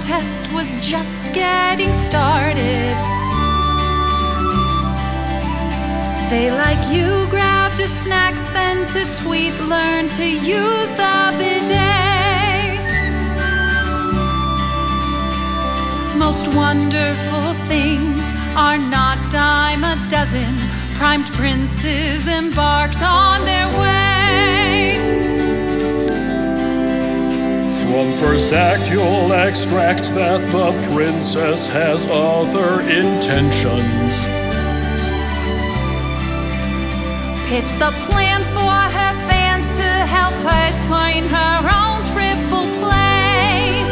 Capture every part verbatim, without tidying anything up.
contest was just getting started. They, like you, grabbed a snack, sent a tweet, learned to use the bidet. Most wonderful things are not dime a dozen. Primed princes embarked on their way. From first act you'll extract that the princess has other intentions. Pitch the plans for her fans to help her twine her own triple play.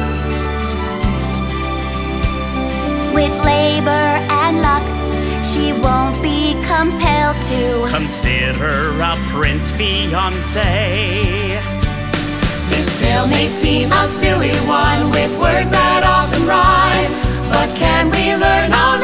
With labor and luck, she won't be compelled to consider a prince fiancé. This tale may seem a silly one with words that often rhyme, but can we learn how